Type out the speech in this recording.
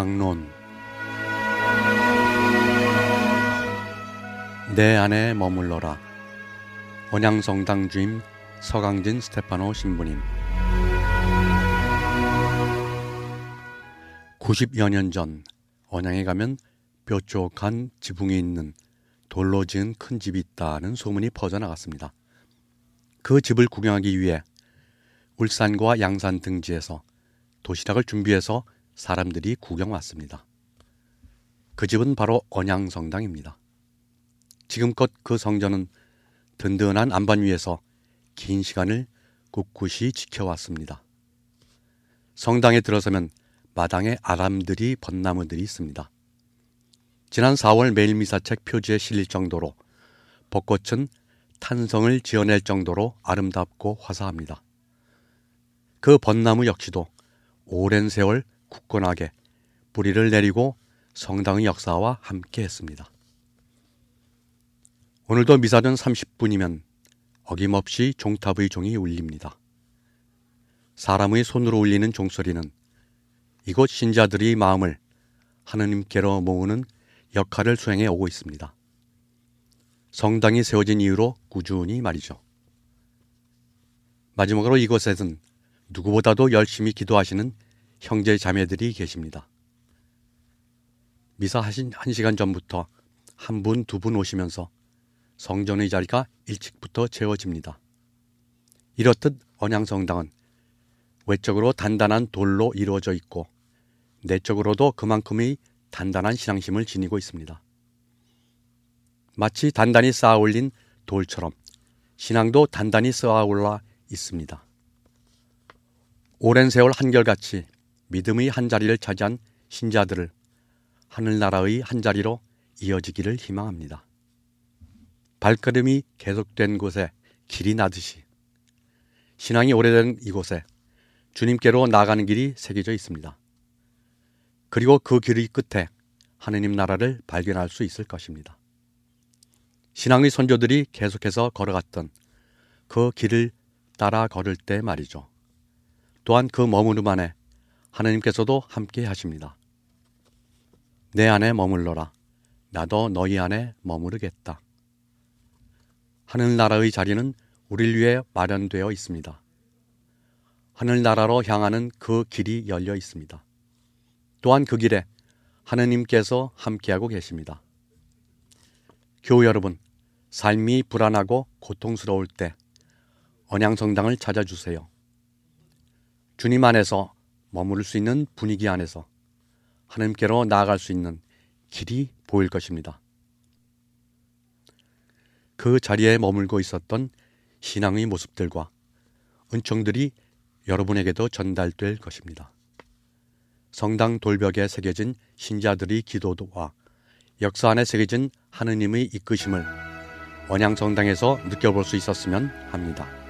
강론. 내 안에 머물러라. 언양성당 주임 서강진 스테파노 신부님. 90여 년 전 언양에 가면 뾰족한 지붕이 있는 돌로 지은 큰 집이 있다는 소문이 퍼져나갔습니다. 그 집을 구경하기 위해 울산과 양산 등지에서 도시락을 준비해서 사람들이 구경 왔습니다. 그 집은 바로 언양성당입니다. 지금껏 그 성전은 든든한 안반 위에서 긴 시간을 꿋꿋이 지켜왔습니다. 성당에 들어서면 마당에 아람들이 벚나무들이 있습니다. 지난 4월 매일미사책 표지에 실릴 정도로 벚꽃은 탄성을 지어낼 정도로 아름답고 화사합니다. 그 벚나무 역시도 오랜 세월 굳건하게 뿌리를 내리고 성당의 역사와 함께했습니다. 오늘도 미사전 30분이면 어김없이 종탑의 종이 울립니다. 사람의 손으로 울리는 종소리는 이곳 신자들의 마음을 하느님께로 모으는 역할을 수행해 오고 있습니다. 성당이 세워진 이후로 꾸준히 말이죠. 마지막으로 이곳에는 누구보다도 열심히 기도하시는 형제 자매들이 계십니다. 미사 하신 1시간 전부터 한 분, 두 분 오시면서 성전의 자리가 일찍부터 채워집니다. 이렇듯 언양성당은 외적으로 단단한 돌로 이루어져 있고 내적으로도 그만큼의 단단한 신앙심을 지니고 있습니다. 마치 단단히 쌓아 올린 돌처럼 신앙도 단단히 쌓아 올라 있습니다. 오랜 세월 한결같이 믿음의 한자리를 차지한 신자들을 하늘나라의 한자리로 이어지기를 희망합니다. 발걸음이 계속된 곳에 길이 나듯이 신앙이 오래된 이곳에 주님께로 나아가는 길이 새겨져 있습니다. 그리고 그 길의 끝에 하느님 나라를 발견할 수 있을 것입니다. 신앙의 선조들이 계속해서 걸어갔던 그 길을 따라 걸을 때 말이죠. 또한 그 머무름 안에 하느님께서도 함께 하십니다. 내 안에 머물러라. 나도 너희 안에 머무르겠다. 하늘나라의 자리는 우리를 위해 마련되어 있습니다. 하늘나라로 향하는 그 길이 열려 있습니다. 또한 그 길에 하느님께서 함께하고 계십니다. 교우 여러분, 삶이 불안하고 고통스러울 때 언양성당을 찾아주세요. 주님 안에서 머무를 수 있는 분위기 안에서 하느님께로 나아갈 수 있는 길이 보일 것입니다. 그 자리에 머물고 있었던 신앙의 모습들과 은총들이 여러분에게도 전달될 것입니다. 성당 돌벽에 새겨진 신자들의 기도와 역사 안에 새겨진 하느님의 이끄심을 언양성당에서 느껴볼 수 있었으면 합니다.